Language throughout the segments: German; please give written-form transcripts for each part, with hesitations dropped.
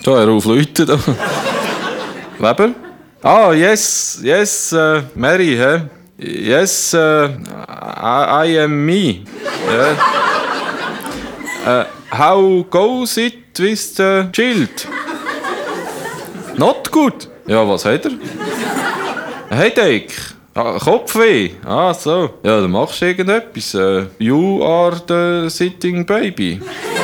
So, hör auf, Leute da. Weber? Ah, yes, Mary, hä? Yes, I am me. How goes it with the child? Not good. Ja, was hat er? Ein Headache. Ah, Kopfweh. Ah, so. Ja, dann machst du irgendetwas. You are the sitting baby.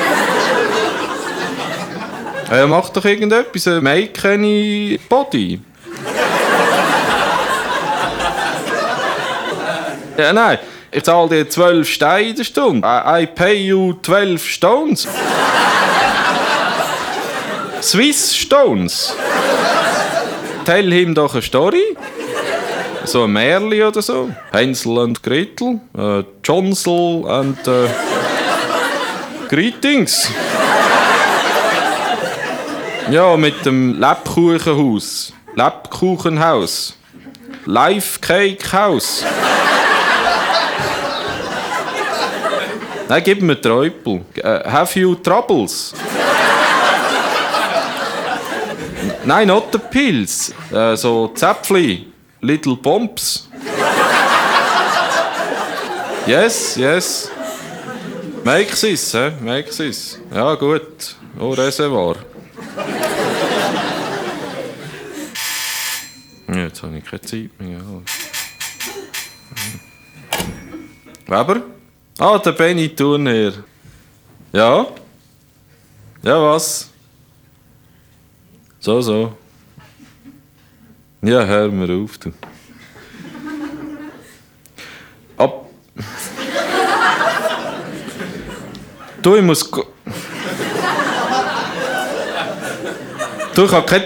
Ja, mach doch irgendetwas. Make any body. Ja, nein. Ich zahle dir 12 Steine in der Stunde. I pay you 12 stones. Swiss Stones. Tell him doch eine Story. So ein Märchen oder so. Hänsel und Gretel. Johnsel und Greetings. Ja, mit dem Lebkuchenhaus. Lebkuchenhaus. Life Cake House. Nein, gib mir Träupel. Have you troubles? Nein, not the pills. So Zäpfli. Little Pomps. Yes. Make this, hä? Make this. Ja, gut. Oh, Reservoir. Ja, jetzt habe ich keine Zeit mehr. Weber? Ah, der Benny Turner. Ja? Ja, was? So. Ja, hör mir auf, du. Du, ich muss... Du, ich habe keine...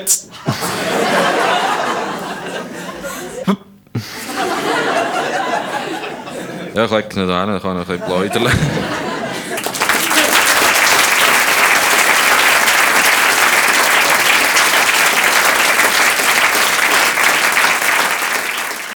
Ja, ich lege nicht an, ich kann noch ein bisschen pläudern.